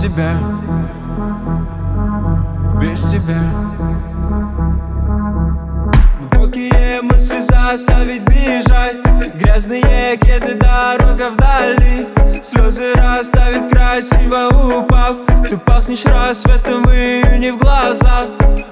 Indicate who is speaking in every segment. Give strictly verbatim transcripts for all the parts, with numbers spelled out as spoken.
Speaker 1: тебя, без тебя. Глубокие мысли заставить бежать, грязные кеды, дорога вдали. Слезы расставить красиво упав. Ты пахнешь рассветом в июне в глазах.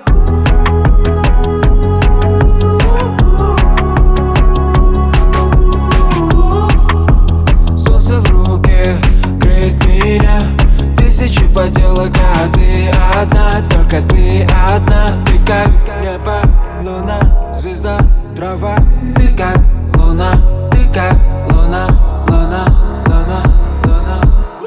Speaker 1: Солнце в руке греет меня. Тысячи поделок, а ты одна, только ты одна. Ты как небо, луна, звезда, трава. Ты как луна, ты как луна, луна, луна, луна.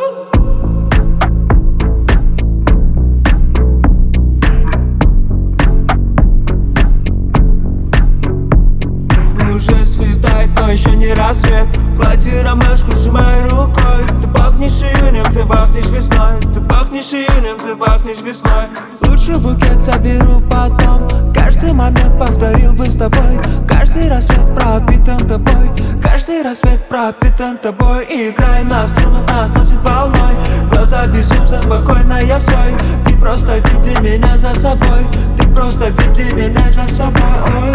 Speaker 1: Уже светает, но еще не рассвет. Платье ромашку сжимай рукой. Ты пахнешь июнем, ты пахнешь весной. Ты пахнешь июнем, ты пахнешь весной.
Speaker 2: Лучше букет соберу потом. Каждый момент повторил бы с тобой. Каждый рассвет пропитан тобой. Каждый рассвет пропитан тобой. И играй на струнах, нас носит волной. Глаза безумца, спокойно я свой. Ты просто веди меня за собой. Ты просто веди меня за собой.